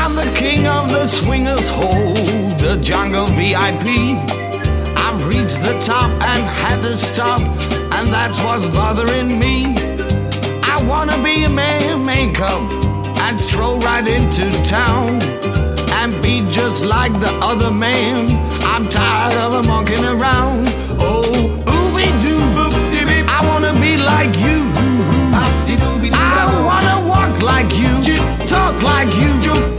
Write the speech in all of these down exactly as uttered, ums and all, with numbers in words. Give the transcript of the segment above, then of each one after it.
I'm the king of the swingers hole, the jungle V I P. I've reached the top and had to stop, and that's what's bothering me. I wanna be a man, makeup, and stroll right into town and be just like the other man. I'm tired of monkeying around. Oh, ooby-doo, I wanna be like you. I wanna walk like you, talk like you.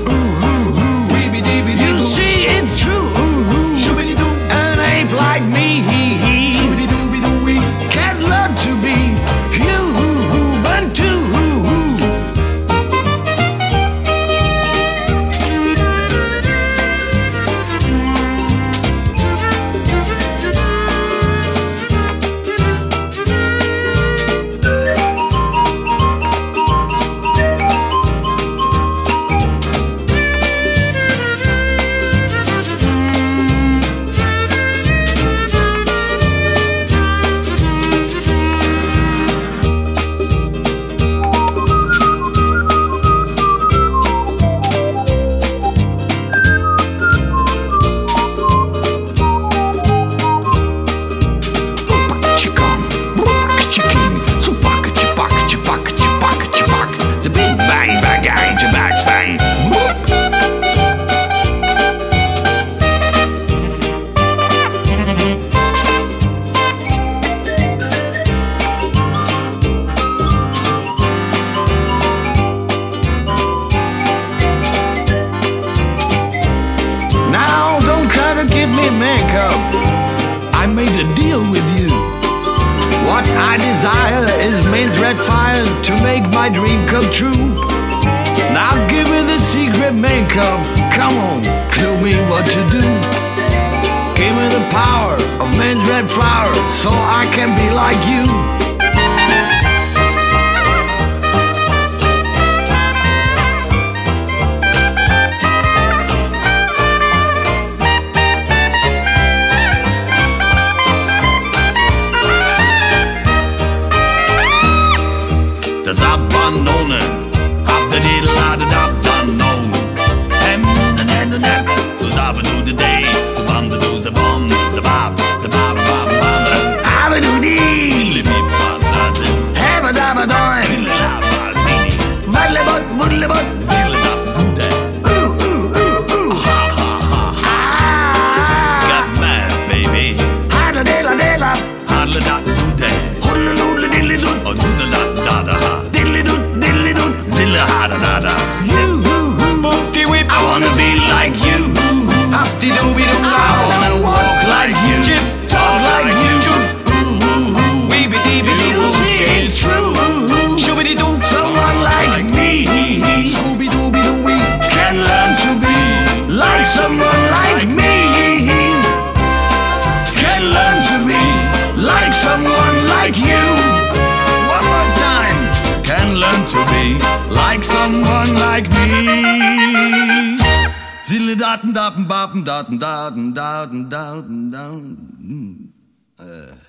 You see, it's true. An ape like me can't learn to be human too. I made a deal with you. What I desire is men's red fire to make my dream come true. Now give me the secret makeup. Come on, clue me what to do. Give me the power of men's red flower so I can be like you. Das Abbanone, hab de diddle had it up done no. Hem and hen and hem, goes up and do the day, the bum the do the bomb, the bab, the bab bab bab. Have a do dee, Lippy bab dazzle, have a dab a doy, Lilla la barzini, Valle bot, woodle bot, Zilla da do that. ooh ooh ooh ooh, Ha ha ha ha. ah, Got mad baby, hadla dela dela, hardly that do that. hoodle loodle diddly doo, Oh do the da da da ha. diddly doo diddly doo. Zilla ha da da da. You, boopty whip, I wanna be like you. uppity dooby doo. I wanna walk like you, chip talk like you. Weeby deeby doo, it's true. Shoobity doo, someone like me. Scooby dooby doo, we can learn to be like someone like me. Can learn to be like someone like you. One more time. Can learn to be like someone like me. Zille daten daten bapen daten daten daten daten daten. Uh.